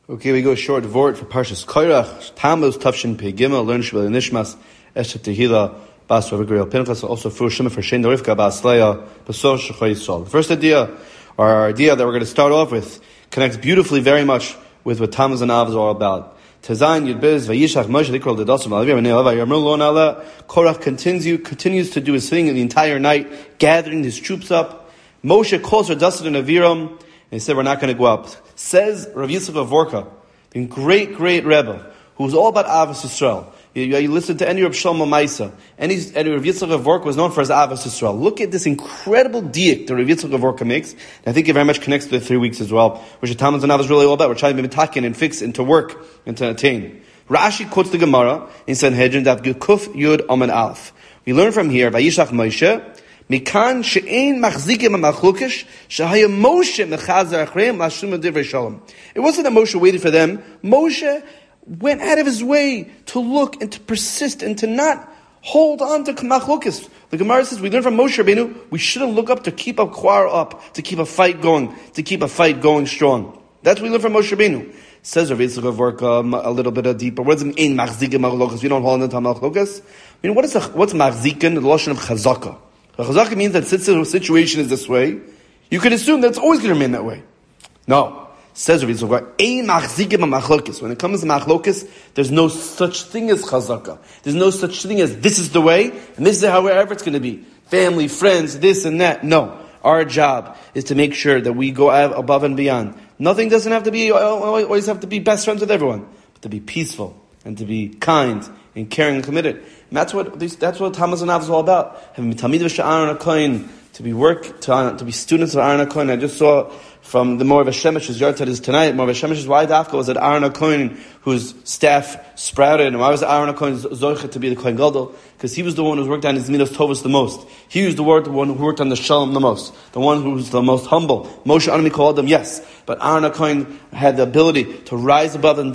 Okay, we go short vort for Parshas Koirach, Tammuz, Tavshin, Pei Gimel, learn Shabbat Nishmas, Eshet Tehila, Bas Rav Gabriel Pinchas, also for Shema for Shein Rivka, Bas Leah, Basor Shechoi Yisrael. The first idea, or our idea that we're going to start off with, connects beautifully very much with what Tammuz and Av is all about. Tezayin Yud Biz, Vayishach Moshe Likol Dedasim Alavir V'nei Ava Yarmul Lo Nala. Korach continues to do his thing the entire night, gathering his troops up. Moshe calls her Dasid and Aviram, and he said, we're not going to go up. Says Rav Yisrael of Vorka, the great Rebbe, who's all about Avos Yisrael. You listen to any Rav Shlomo Maisa, any Rav Yitzchak of Vorka was known for his Avos Yisrael. Look at this incredible diuk that Rav Yitzchak of Vorka makes, and I think it very much connects to the 3 weeks as well, which the Talmud and Av is really all about. We're trying to be mitakin and fix and to work and to attain. Rashi quotes the Gemara in Sanhedrin that Kuf Yud Amen Alf. We learn from here, Vayishach Moshe, Mikan she'ein machzikim ha'machlukish shehaya Moshe mechazer achreim lashum divrei shalom. It wasn't that Moshe waited for them. Moshe went out of his way to look and to persist and to not hold on to machlokis. The Gemara says we learn from Moshe Rabbeinu we shouldn't look up to keep a quarrel up, to keep a fight going strong. That's what we learn from Moshe Rabbeinu. Says Rav Yitzchak of Vorka a little bit deeper. What does it mean machzikim ha'machlokas? We don't hold on to machlokas. I mean, what's machzikin? The lashon of chazaka. Chazaka means that since the situation is this way, you can assume that it's always going to remain that way. No. Says Rav Yitzchak, when it comes to machlokes, there's no such thing as chazaka. There's no such thing as this is the way, and this is however it's going to be. Family, friends, this and that. No. Our job is to make sure that we go above and beyond. Nothing doesn't have to be, always have to be best friends with everyone, but to be peaceful, and to be kind, and caring and committed. And that's what Tammuz and Av is all about. Having Talmid v'Sha'aron HaKohen, to be students of Aaron HaKohen. I just saw from the Morav HaShemesh's Yartat is tonight. Morav HaShemesh's why Dafka was at Aaron HaKohen, whose staff sprouted. And why was Aaron HaKohen Zoichet to be the Kohen Gadol? Because he was the one who worked on his Minos Tovos the most. He was the one who worked on the Shalom the most. The one who was the most humble. Moshe Anami called him, yes. But Aaron HaKohen had the ability to rise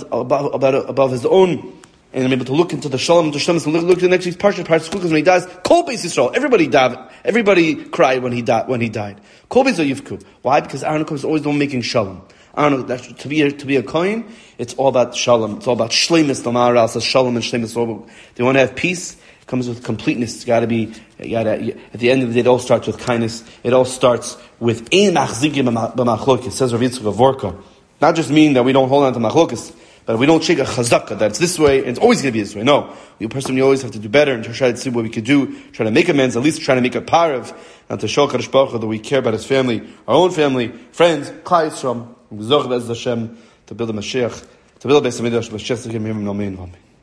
above his own, and I'm able to look into the Shalom, look at the next week's Parsha Chukas when he dies. Kol Beis Yisrael. Everybody cried when he died. Kol Beis Yivku. Why? Because Aaron HaKohen is always the one making Shalom. To be a Kohen, it's all about Shalom. It's all about Shleimus. The Maharal says Shalom and Shleimus. They want to have peace. It comes with completeness. At the end of the day, it all starts with kindness. It all starts with Ein Machzikim b'Machlokes. Says Rav Yitzchak of Vorka. Not just mean that we don't hold on to Machlokes, but we don't shake a chazaka that it's this way and it's always going to be this way. No. We personally always have to do better and try to see what we could do, try to make amends, at least try to make a parav, and to show Kadosh Baruch Hu that we care about his family, our own family, friends, Klal Yisrael, to build a Mashiach, to build a Beis HaMikdash, Mashiach, Amen.